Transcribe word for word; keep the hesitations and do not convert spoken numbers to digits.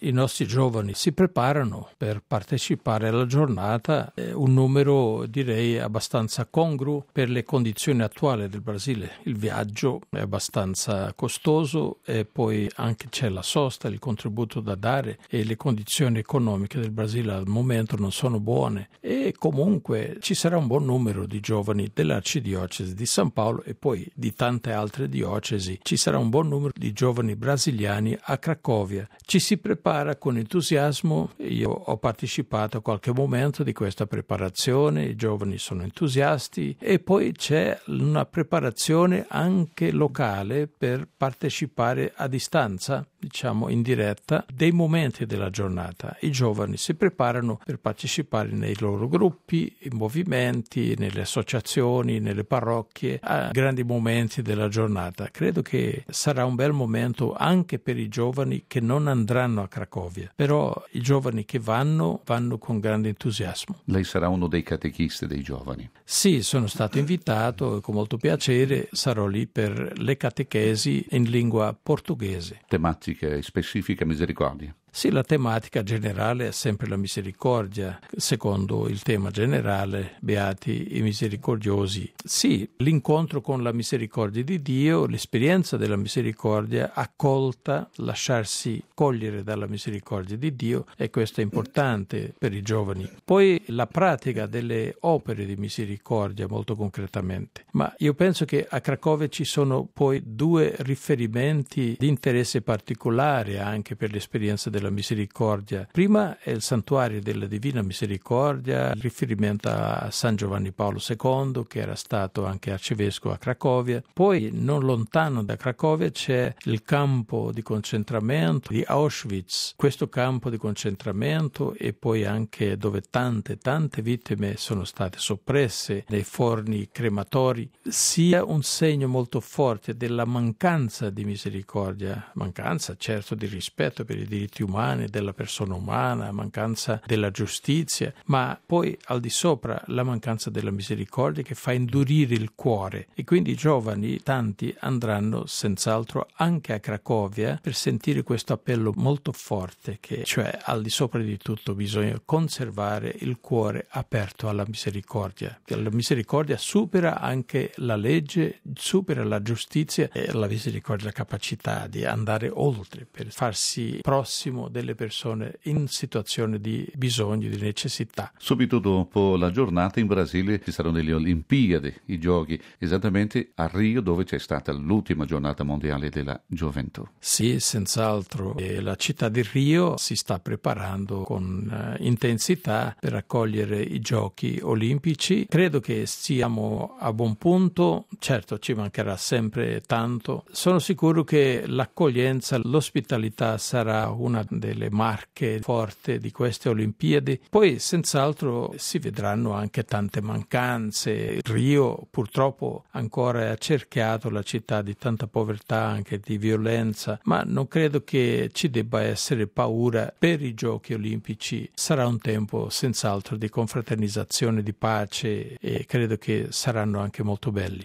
i nostri giovani si preparano per partecipare alla giornata, eh, un numero direi abbastanza congruo per le condizioni attuali del Brasile. Il viaggio è abbastanza costoso e poi anche c'è la sosta, il contributo da dare e le condizioni economiche del Brasile al momento non sono buone e comunque ci sarà un buon numero di giovani dell'arcidiocesi di San Paolo e poi di tante altre diocesi. Ci sarà un buon numero di giovani brasiliani a Cracovia. Ci si prepara con entusiasmo. Io ho partecipato a qualche momento di questa preparazione, i giovani sono entusiasti e poi c'è una preparazione anche locale per partecipare a distanza, diciamo in diretta, dei momenti della giornata. I giovani si preparano per partecipare nei loro gruppi, in movimenti, nelle associazioni, nelle parrocchie, a grandi momenti della giornata. Credo che sarà un bel momento anche per i giovani che non andranno a Cracovia, però i giovani che vanno, vanno con grande entusiasmo. Lei sarà uno dei catechisti dei giovani? Sì, sono stato invitato e con molto piacere sarò lì per le catechesi in lingua portoghese. Tematica e specifica misericordia? Sì, la tematica generale è sempre la misericordia, secondo il tema generale, beati i misericordiosi. Sì, l'incontro con la misericordia di Dio, l'esperienza della misericordia accolta, lasciarsi cogliere dalla misericordia di Dio, e questo è importante per i giovani. Poi la pratica delle opere di misericordia molto concretamente. Ma io penso che a Cracovia ci sono poi due riferimenti di interesse particolare anche per l'esperienza della misericordia. Prima è il santuario della Divina Misericordia, riferimento a San Giovanni Paolo secondo, che era stato anche arcivescovo a Cracovia. Poi, non lontano da Cracovia, c'è il campo di concentramento di Auschwitz. Questo campo di concentramento e poi anche dove tante, tante vittime sono state soppresse nei forni crematori, sia un segno molto forte della mancanza di misericordia, mancanza certo di rispetto per i diritti umani, della persona umana, mancanza della giustizia, ma poi al di sopra la mancanza della misericordia che fa indurire il cuore. E quindi i giovani, tanti, andranno senz'altro anche a Cracovia per sentire questo appello molto forte, che cioè al di sopra di tutto bisogna conservare il cuore aperto alla misericordia. La misericordia supera anche la legge, supera la giustizia, e la misericordia ha la capacità di andare oltre per farsi prossimo delle persone in situazione di bisogno, di necessità. Subito dopo la giornata in Brasile ci saranno le Olimpiadi, i giochi, esattamente a Rio, dove c'è stata l'ultima giornata mondiale della gioventù. Sì, senz'altro. E la città di Rio si sta preparando con uh, intensità per accogliere i giochi olimpici. Credo che siamo a buon punto, certo ci mancherà sempre tanto. Sono sicuro che l'accoglienza, l'ospitalità sarà una delle marche forti di queste Olimpiadi. Poi senz'altro si vedranno anche tante mancanze. Rio purtroppo ancora è accerchiato, la città di tanta povertà, anche di violenza, ma non credo che ci debba essere paura per i giochi olimpici. Sarà un tempo senz'altro di confraternizzazione, di pace, e credo che saranno anche molto belli.